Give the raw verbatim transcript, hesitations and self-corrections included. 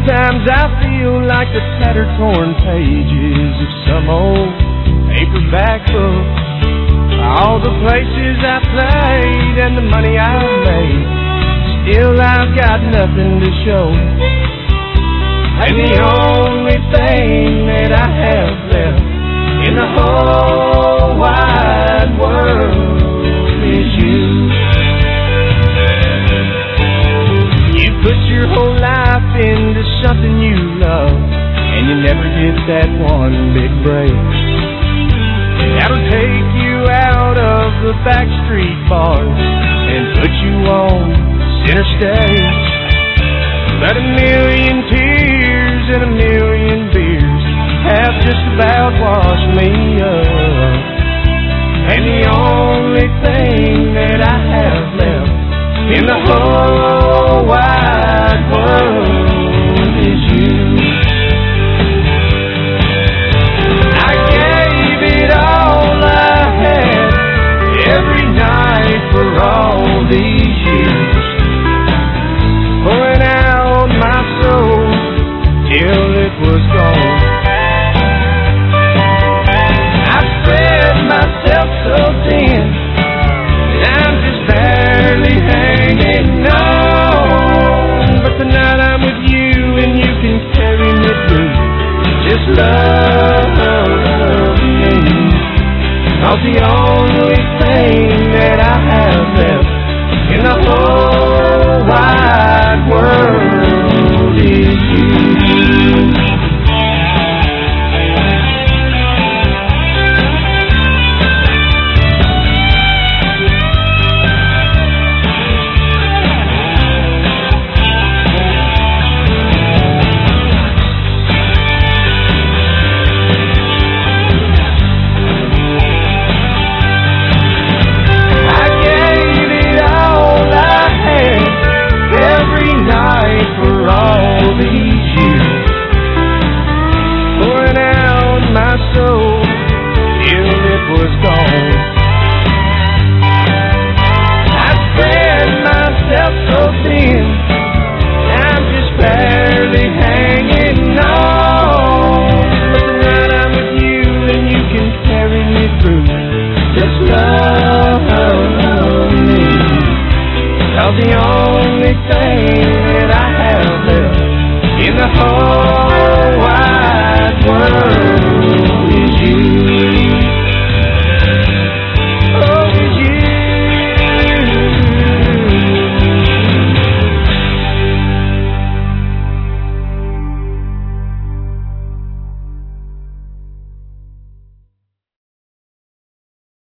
Sometimes I feel like the tattered, torn pages of some old paperback book. All the places I played and the money I've made, still I've got nothing to show. And the only thing that I have left in the whole wide world is you. You put your whole life into something you love, and you never get that one big break that'll take you out of the backstreet bars and put you on center stage. But a million tears and a million beers have just about washed me up, and the only thing that I have left in the whole wide world is you. I gave it all I had every night for all these years, pouring out my soul till it was gone. I spread myself so thin that I'm just barely hanging on. But tonight I'm with you and you can carry me through. Just love me, 'cause the only thing